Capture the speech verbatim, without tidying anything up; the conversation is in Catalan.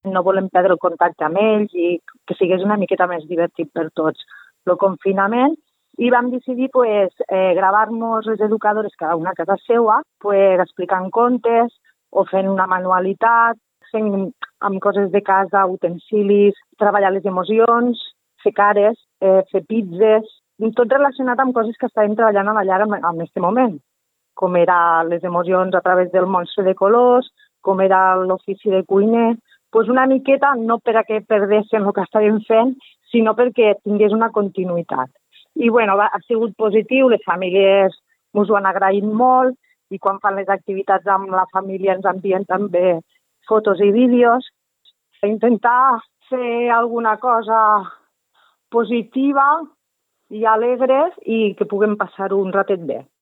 no volem perdre el contacte amb ells i que sigués una miqueta més divertit per tots el confinament. I vam decidir pues, eh, gravar-nos les educadores cada una a casa seva, pues, explicant contes o fent una manualitat, fent amb coses de casa, utensilis, treballar les emocions, fer cares, eh, fer pizzas, tot relacionat amb coses que estàvem treballant a la llar en aquest moment, com era les emocions a través del monstre de colors, com era l'ofici de cuiner, pues una miqueta no per a que perdessin el que estàvem fent, sinó perquè tingués una continuïtat. I bueno, va, ha sigut positiu, les famílies ens ho han agraït molt i quan fan les activitats amb la família ens envien també fotos i vídeos. Intentar fer alguna cosa positiva i alegre i que puguem passar un ratet bé.